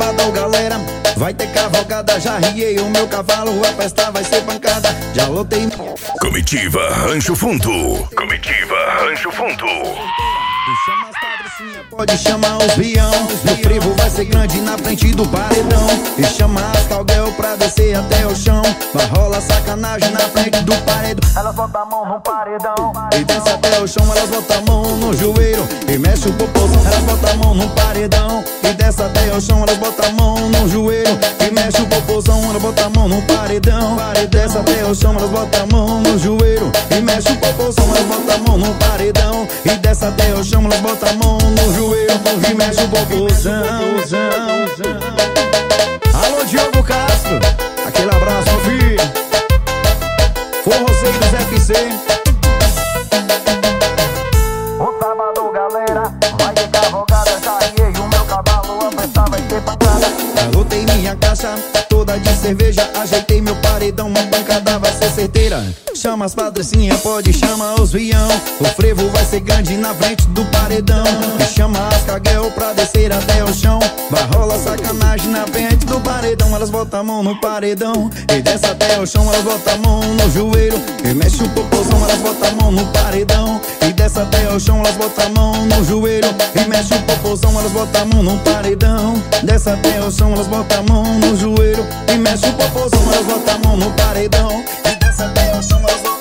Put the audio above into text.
sabadão, galera, vai ter cavalgada. Já riei o meu cavalo, a festa vai ser pancada. Já lotei. Comitiva Rancho Fundo. Comitiva Rancho Fundo. Chama as patricinhas, pode chamar os peão. O frevo vai ser grande na frente do paredão. E chama as cowgirl pra descer até o chão. Vai rolar sacanagem na frente do paredão. Elas botam a mão no paredão e desce até o chão. Elas botam a mão no joelho e mexe o popozão. Elas botam a mão no paredão e desce até o chão. Elas botam a mão no joelho e mexe o popozão. Elas botam a mão no paredão e desce até o chão. Elas botam a mão no joelho e mexe o popozão. Elas botam a mão no paredão e desce até o chão. Elas botam a mão no joelho e mexe o popozão. Alô, Diogo Castro, aquele abraço, meu filho. Forrozeiros FC. O sábado, galera, vai ter cavalgada. Já riei o meu cavalo, a festa vai ser pancada. Anotei minha caixa toda de cerveja. Ajeitei meu paredão, uma pancada vai ser certeira. Chama as patricinhas, pode chamar os vião. O frevo vai ser grande na frente do paredão. E chama as caguel pra descer até o chão. Vai rolar sacanagem na frente do paredão. Elas botam a mão no paredão e desce até o chão. Elas botam a mão no joelho e mexe o popozão. Elas botam a mão no paredão e desce até o chão. Elas botam a mão no joelho e mexe o popozão. Elas botam a mão no paredão, desce até o chão. Elas botam a mão no joelho e mexe o popozão. Elas botam a mão no paredão e desce até o chão. Elas botam